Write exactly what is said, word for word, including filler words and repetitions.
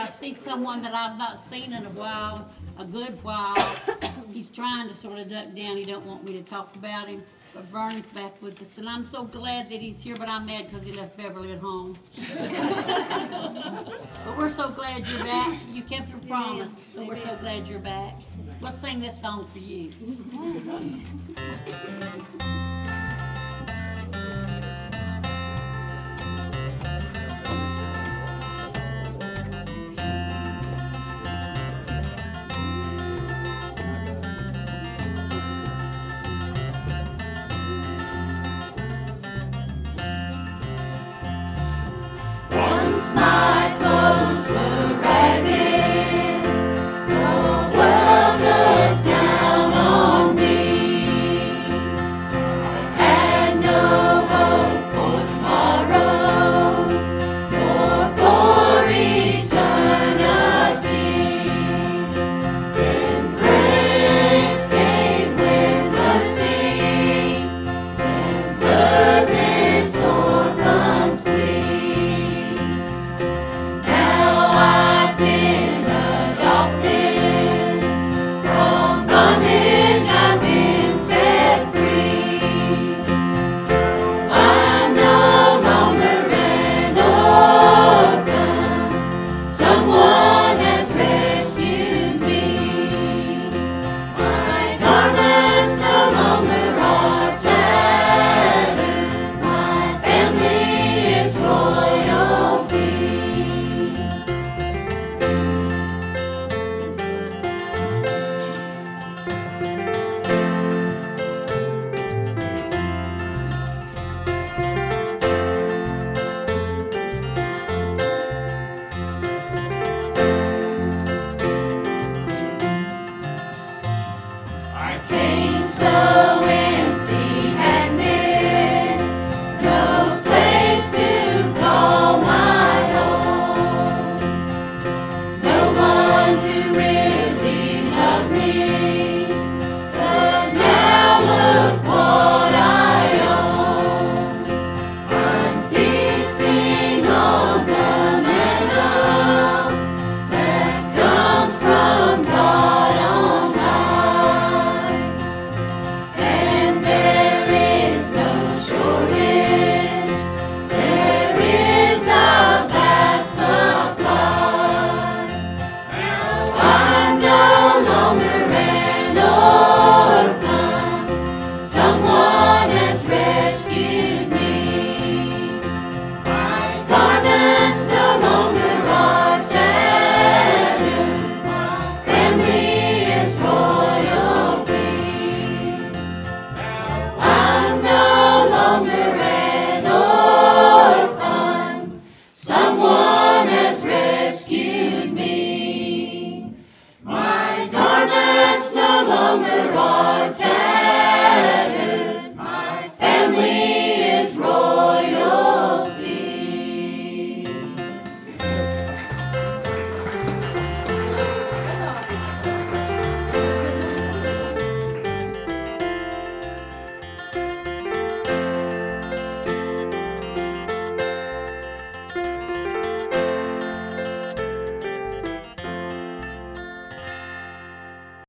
I see someone that I've not seen in a while, a good while. He's trying to sort of duck down. He don't want me to talk about him. But Vernon's back with us, and I'm so glad that he's here, but I'm mad because he left Beverly at home. But we're so glad you're back. You kept your promise, so we're so glad you're back. Let's sing this song for you. My clothes were ragged, the world looked down on me. I had no hope for tomorrow, nor for eternity. Then grace came with mercy, and heard this orphan's plea. Our